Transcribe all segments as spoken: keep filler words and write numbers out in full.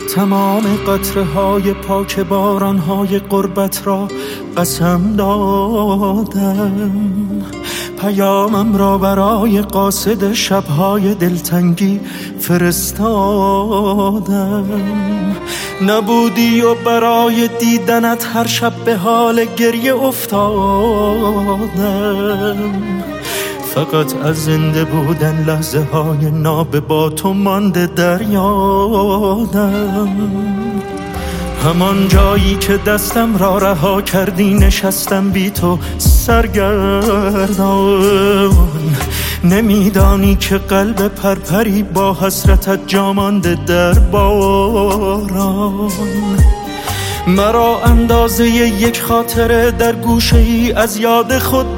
تمام قطره های پاک باران های غربت را قسم دادم، پیامم را برای قاصد شبهای دلتنگی فرستادم. نبودی و برای دیدنت هر شب به حال گریه افتادم. فقط از زنده بودن لحظه های ناب با تو مانده در یادم. همان جایی که دستم را رها کردی نشستم بی تو سرگردان. نمیدانی که قلب پرپری با حسرتت جا مانده در باران. مرا اندازه یک خاطره در گوشه ای از یاد خود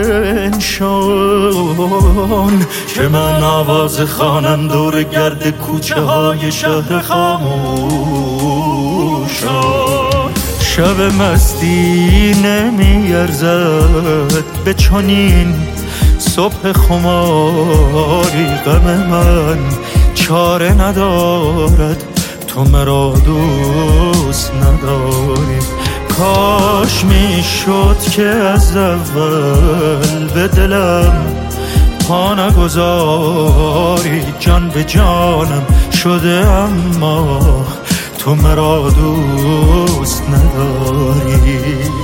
بنشان، که من آواز خوانم دور گرد کوچه های شهر خاموشان. شب مستی نمیارزد به چنین صبح خماری. غم من چاره ندارد تو مرا دوست نداری. کاش میشد که از اول به دلم پا نگذاری. جان به جانم شده اما تو مرا دوست نداری.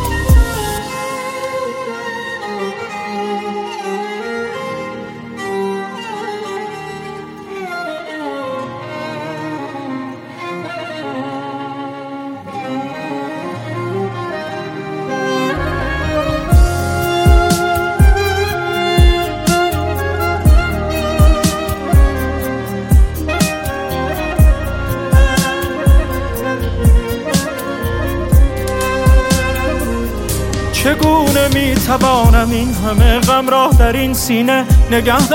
چگونه میتوانم این همه غم را در این سینه نگه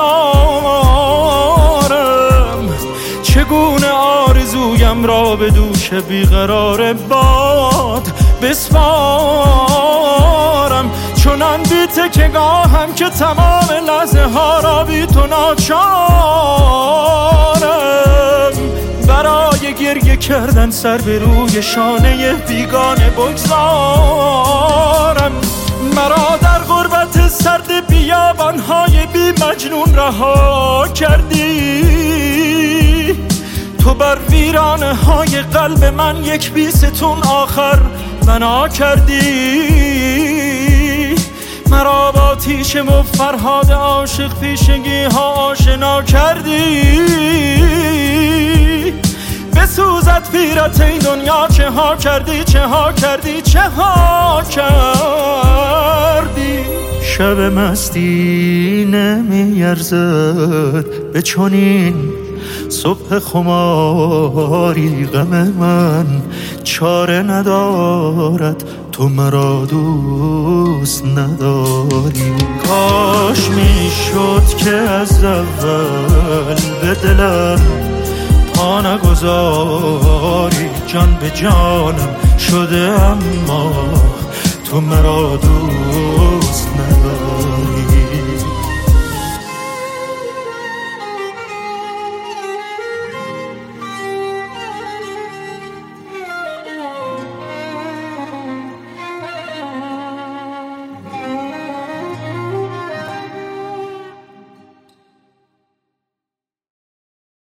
دارم؟ چگونه آرزویم را به دوش بیقرار باد بسپارم؟ چنان بی تکیه‌گاهم که تمام لحظه ها را بی تو ناچارم. برای گریه کردن سر به روی شانه بیگانه بگذارم. مرا در غربت سرد بیابانهای بی مجنون رها کردی. تو بر ویرانه های قلب من یک بی ستون آخر بنا کردی. مرا با تیشه و فرهاد عاشق پیشگی ها آشنا کردی. بسوزد پیرت این دنیا چه ها کردی، چه ها کردی، چه ها کردی. شب مستی نمیارزد به چنین صبح خماری. غم من چاره ندارد تو مرا دوست نداری. کاش میشد که از اول به دلم پا نگذاری. جان به جانم شده اما تو مرا دوست